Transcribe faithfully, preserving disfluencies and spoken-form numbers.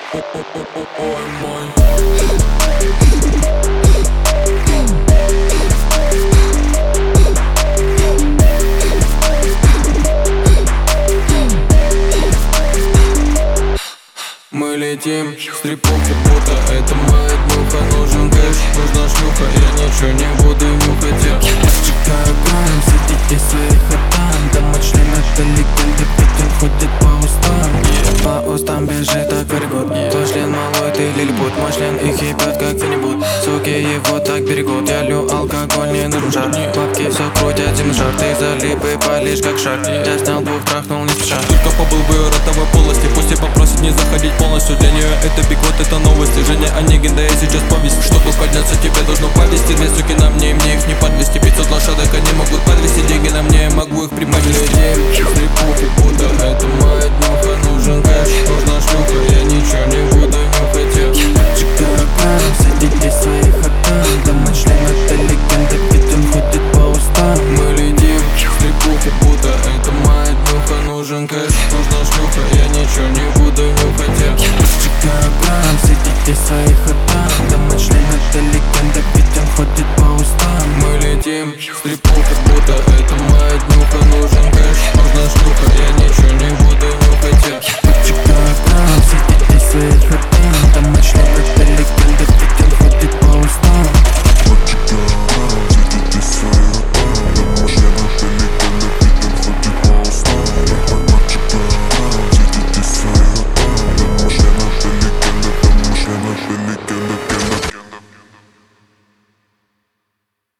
Ой, мой. Мы летим, стриповка, будто это моя днюха. Нужен кэш, нужна шлюха, я ничего не буду нюхать. Я чекаю краем, сидите в своих хатах. Дома член это легенда, ведь он ходит по устам. yeah. По устам бежит так вергот. yeah. Твой член малой, ты лилипут. Мой член их ебет как фенибут. Суки его так берегут. Я лью алкоголь, не нужен жар. Бабки все крутят, зимний жар. Ты залип и палишь как шар. Я снял двух, трахнул не спеша. Только побыл в ее ротовой полости. Пусть и попросит не заходить полностью. Для нее это биг, вот это новости. Женя Онегин, да я сейчас повесть. Чтобы подняться, тебе должно повести. Две суки на мне, и мне их не подвести. Пятьсот лошадок они могут подвести. Деньги на мне, я могу их приподнять. Стрипухи, будто это моя днюха. Нужен кэш, нужна шлюха, я ничего не буду нюхать. Я чекаю краем, сидите в своих хатах. Дома член это легенда, ведь он ходит по устам. Мы летим, стрипухи, будто это моя днюха. Нужен кэш, нужна шлюха, я ничего не буду нюхать. Я чекаю краем, сидите в своих хатах. Дома член это легенда, ведь он ходит по устам. Мы летим,